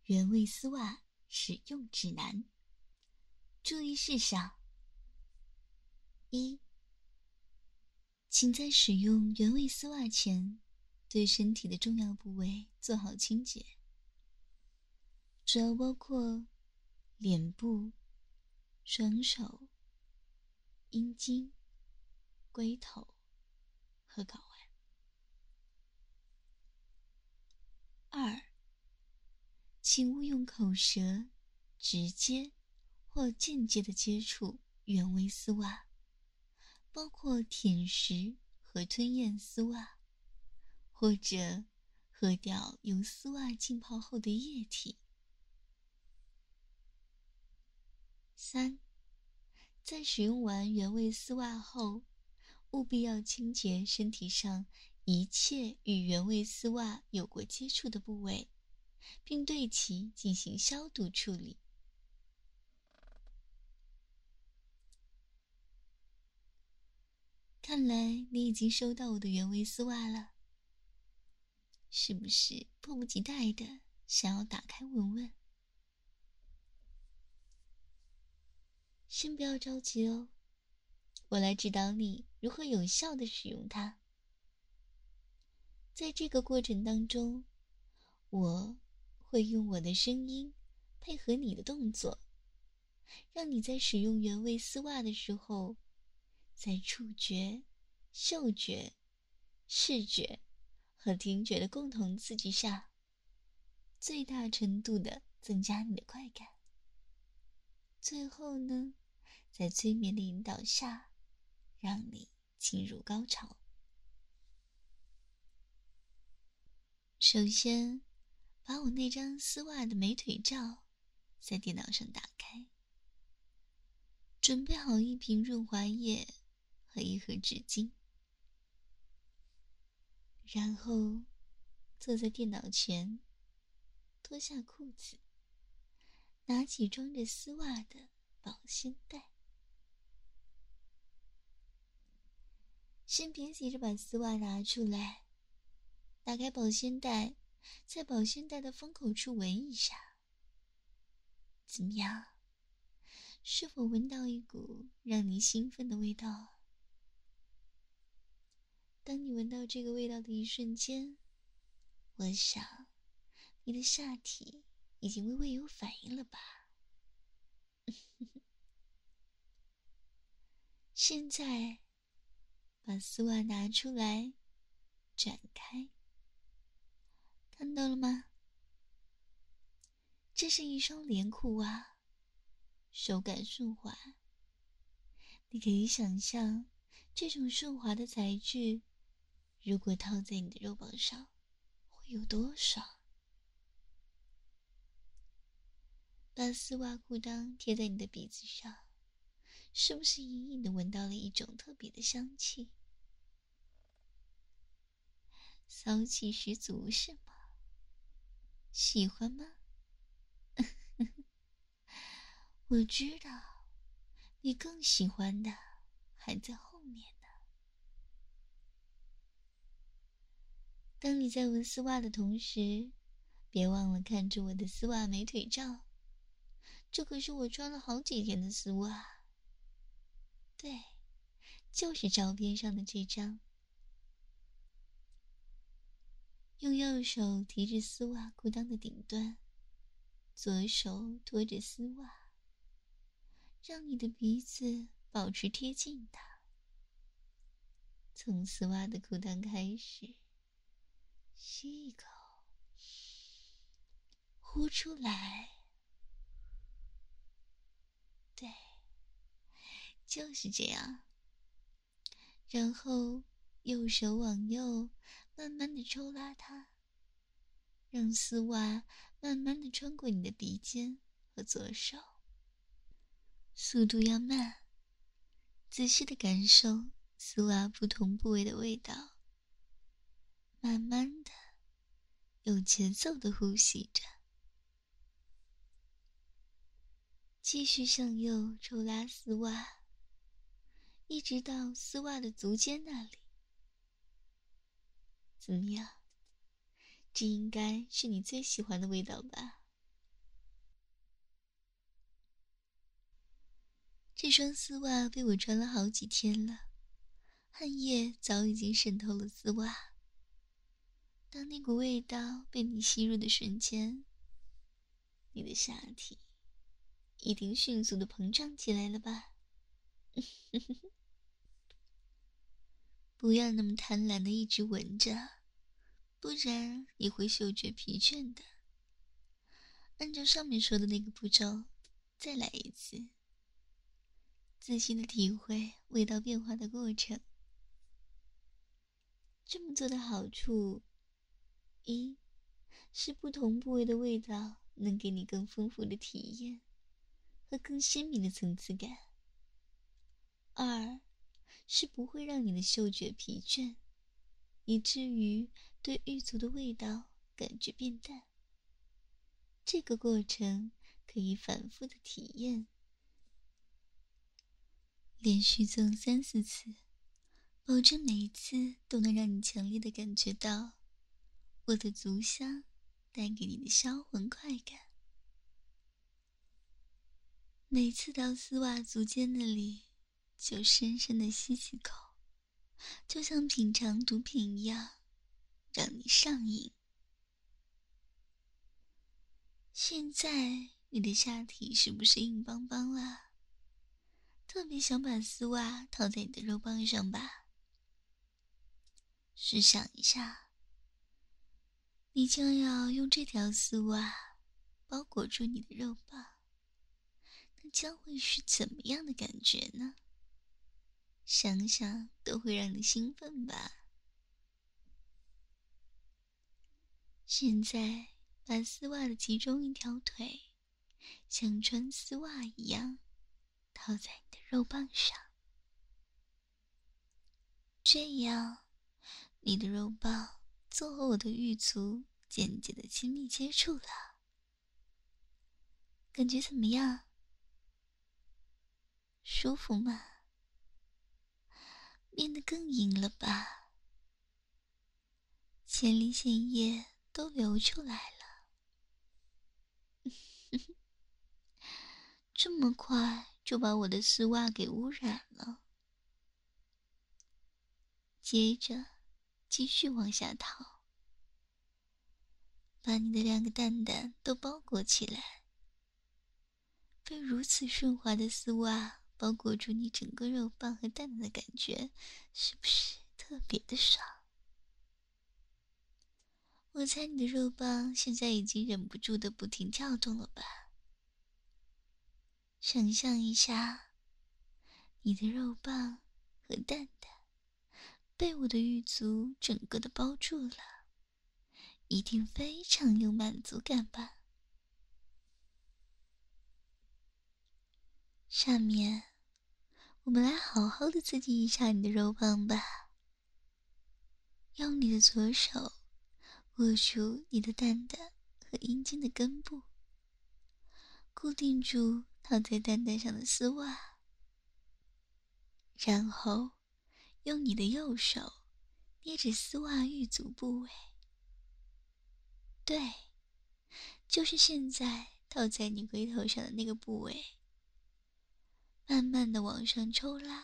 原味丝袜使用指南。注意事项：1. 请在使用原味丝袜前，对身体的重要部位做好清洁，主要包括脸部、双手、阴茎、龟头和睾丸。2. 请勿用口舌直接或间接的接触原味丝袜，包括舔食和吞咽丝袜，或者喝掉由丝袜浸泡后的液体。3. 在使用完原味丝袜后，务必要清洁身体上一切与原味丝袜有过接触的部位，并对其进行消毒处理。看来你已经收到我的原味丝袜了，是不是迫不及待的想要打开闻闻？先不要着急哦，我来指导你如何有效地使用它。在这个过程当中，我会用我的声音配合你的动作，让你在使用原味丝袜的时候，在触觉、嗅觉、视觉和听觉的共同刺激下，最大程度地增加你的快感。最后呢，在催眠的引导下，让你进入高潮。首先，把我那张丝袜的美腿照在电脑上打开，准备好一瓶润滑液和一盒纸巾，然后坐在电脑前，脱下裤子，拿起装着丝袜的保鲜袋。先别急着把丝袜拿出来，打开保鲜袋，在保鲜袋的封口处闻一下。怎么样？是否闻到一股让你兴奋的味道？当你闻到这个味道的一瞬间，我想你的下体已经微微有反应了吧？现在把丝袜拿出来，展开，看到了吗？这是一双连裤袜，手感顺滑。你可以想象这种顺滑的材质，如果套在你的肉棒上，会有多爽。把丝袜裤裆贴在你的鼻子上，是不是隐隐地闻到了一种特别的香气？骚气十足是吗？喜欢吗？我知道，你更喜欢的还在后面呢。当你在闻丝袜的同时，别忘了看着我的丝袜美腿照，这可是我穿了好几天的丝袜。对，就是照片上的这张。用右手提着丝袜裤裆的顶端，左手托着丝袜，让你的鼻子保持贴近它。从丝袜的裤裆开始，吸一口，呼出来。对，就是这样。然后右手往右，慢慢地抽拉它，让丝袜慢慢地穿过你的鼻尖和左手。速度要慢，仔细地感受丝袜不同部位的味道，慢慢的有节奏地呼吸着，继续向右抽拉丝袜，一直到丝袜的足尖那里。怎么样？这应该是你最喜欢的味道吧？ 这双丝袜被我穿了好几天了，汗液早已经渗透了丝袜。当那股味道被你吸入的瞬间，你的下体一定迅速的膨胀起来了吧？不要那么贪婪的一直闻着，不然你会嗅觉疲倦的。按照上面说的那个步骤，再来一次，仔细的体会味道变化的过程。这么做的好处，一是不同部位的味道能给你更丰富的体验和更鲜明的层次感；二是不会让你的嗅觉疲倦，以至于对狱卒的味道感觉变淡。这个过程可以反复的体验，连续做3-4次，保证每一次都能让你强烈的感觉到我的足香带给你的销魂快感。每次到丝袜足尖那里，就深深的吸几口，就像品尝毒品一样，让你上瘾。现在你的下体是不是硬邦邦了？特别想把丝袜套在你的肉棒上吧？试想一下，你将要用这条丝袜包裹住你的肉棒，那将会是怎么样的感觉呢？想想都会让你兴奋吧。现在把丝袜的其中一条腿像穿丝袜一样套在你的肉棒上，这样你的肉棒就和我的玉足渐渐的亲密接触了。感觉怎么样？舒服吗？变得更硬了吧？前列腺液都流出来了。这么快就把我的丝袜给污染了。接着继续往下套，把你的2个蛋蛋都包裹起来。被如此顺滑的丝袜包裹住你整个肉棒和蛋蛋的感觉，是不是特别的爽？我猜你的肉棒现在已经忍不住的不停跳动了吧？想象一下，你的肉棒和蛋蛋被我的玉足整个的包住了，一定非常有满足感吧？下面我们来好好的刺激一下你的肉棒吧。用你的左手握住你的蛋蛋和阴茎的根部，固定住套在蛋蛋上的丝袜，然后用你的右手捏着丝袜玉足部位，对，就是现在套在你龟头上的那个部位，慢慢的往上抽拉。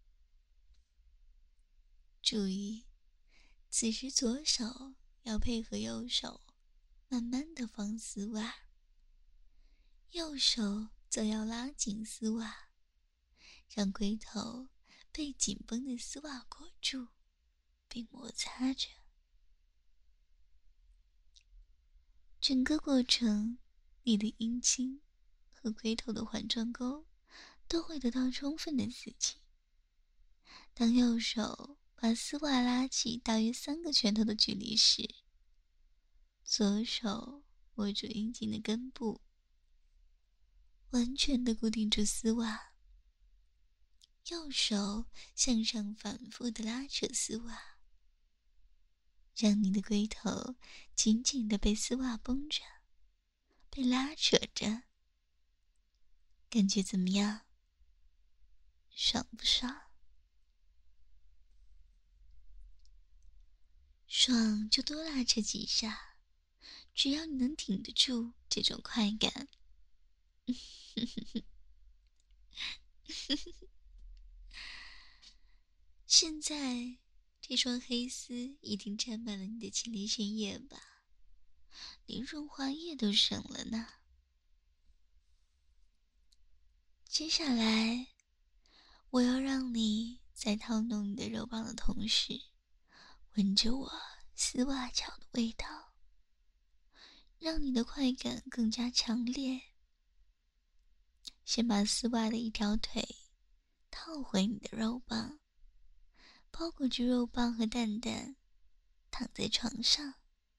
注意，此时左手要配合右手，慢慢的放丝袜，右手则要拉紧丝袜，让龟头被紧绷的丝袜裹住并摩擦着。整个过程，你的阴茎和龟头的环状沟都会得到充分的刺激。当右手把丝袜拉起大约3个拳头的距离时，左手握住阴茎的根部，完全的固定住丝袜，右手向上反复的拉扯丝袜，让你的龟头紧紧的被丝袜绷着，被拉扯着。感觉怎么样？爽不爽？爽就多拉扯几下，只要你能挺得住这种快感。 现在这双黑丝已经沾满了你的前列腺液吧，连润滑液都省了呢。接下来，我要让你在掏弄你的肉棒的同时，闻着我丝袜脚的味道，让你的快感更加强烈。先把丝袜的一条腿套回你的肉棒，包裹住肉棒和蛋蛋，躺在床上，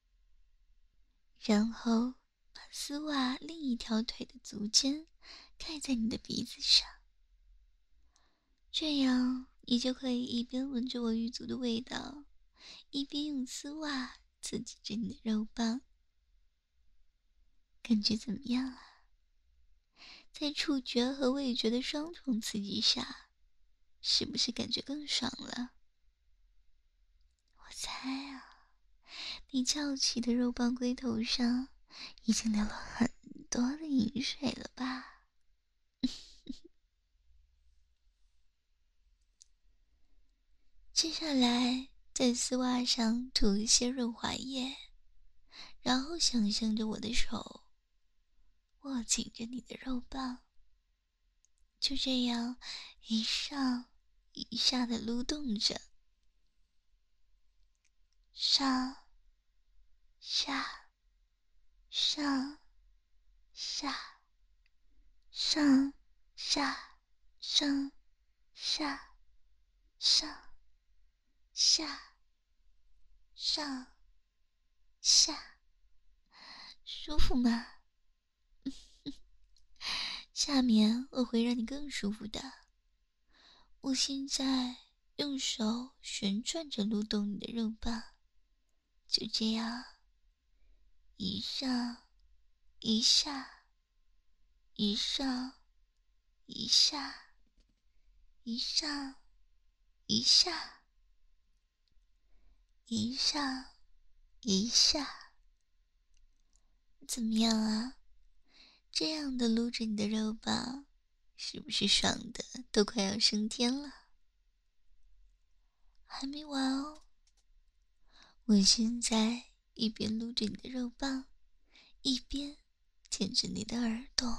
然后把丝袜另一条腿的足尖盖在你的鼻子上，这样你就可以一边闻着我玉足的味道，一边用丝袜刺激着你的肉棒。感觉怎么样啊？在触觉和味觉的双重刺激下，是不是感觉更爽了？我猜啊，你翘起的肉棒龟头上已经流了很多的饮水了吧？接下来在丝袜上涂一些润滑液，然后想象着我的手握紧着你的肉棒，就这样一上一下的撸动着，上下上下上下上下上下上下，舒服吗？下面我会让你更舒服的。我现在用手旋转着撸动你的肉棒，就这样一上一下一上一下一上一下一上一下，怎么样啊？这样的撸着你的肉棒，是不是爽的都快要升天了？还没完哦，我现在一边撸着你的肉棒，一边舔着你的耳朵。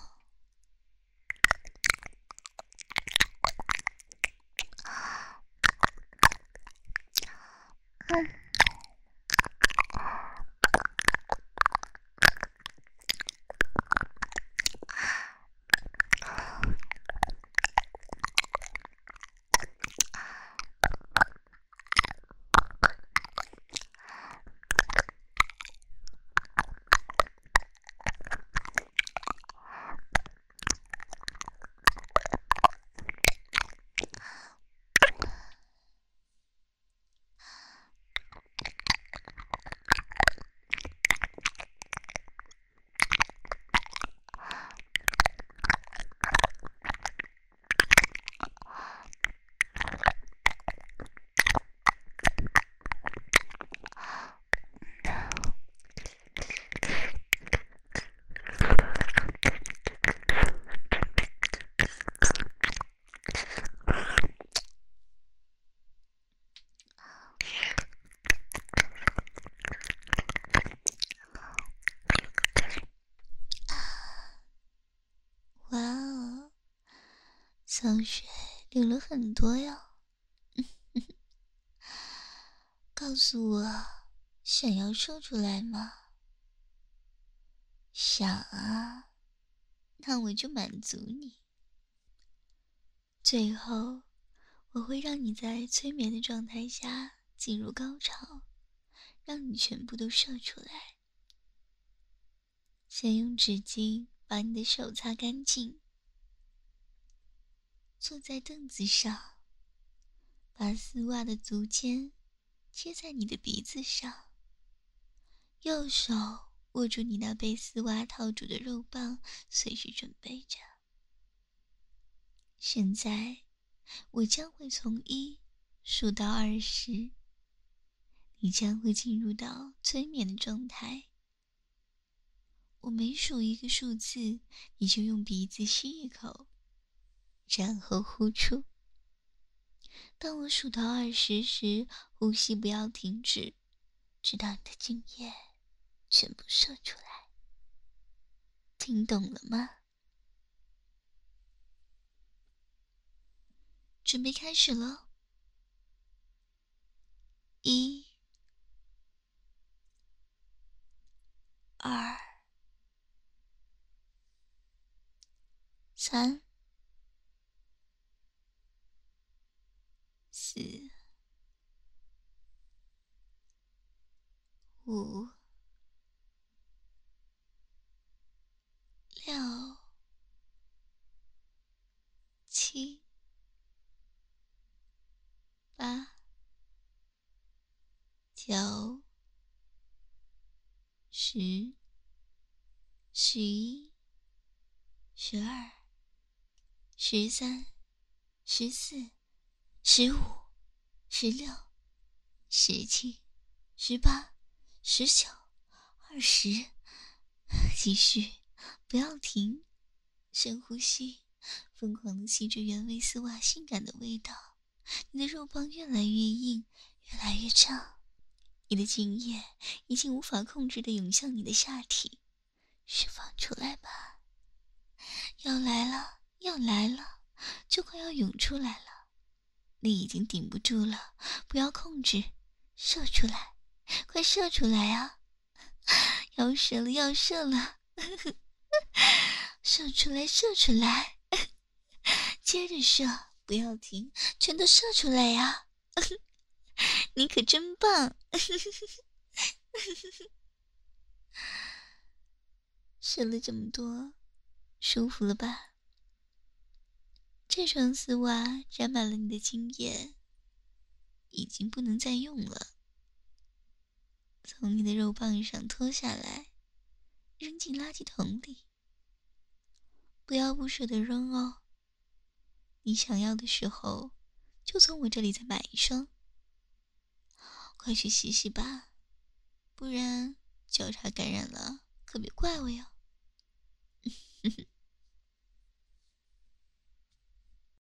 哇哦，香水流了很多呀！告诉我，想要说出来吗？想啊，那我就满足你。最后，我会让你在催眠的状态下进入高潮，让你全部都射出来。先用纸巾把你的手擦干净，坐在凳子上，把丝袜的足尖贴在你的鼻子上，右手握住你那被丝袜套住的肉棒，随时准备着。现在我将会从1数到20，你将会进入到催眠的状态。我每数一个数字，你就用鼻子吸一口， 然后呼出。当我数到20时，呼吸不要停止，直到你的精液全部射出来。听懂了吗？准备开始了。1、2、3、4、5、6、7、8、9、10、11、12、13、14、15、16、17、18、19、20，继续，不要停，深呼吸，疯狂地吸着原味丝袜性感的味道。你的肉棒越来越硬，越来越胀，你的精液已经无法控制地涌向你的下体，释放出来吧！要来了，要来了，就快要涌出来了，你已经顶不住了，不要控制，射出来，快射出来啊！要射了，要射了，射出来，射出来，接着射，不要停，全都射出来呀！你可真棒！射了这么多，舒服了吧？这双丝袜沾满了你的精液，已经不能再用了。从你的肉棒上脱下来，扔进垃圾桶里。不要不舍得扔哦。你想要的时候，就从我这里再买一双。快去洗洗吧，不然交叉感染了，可别怪我哟。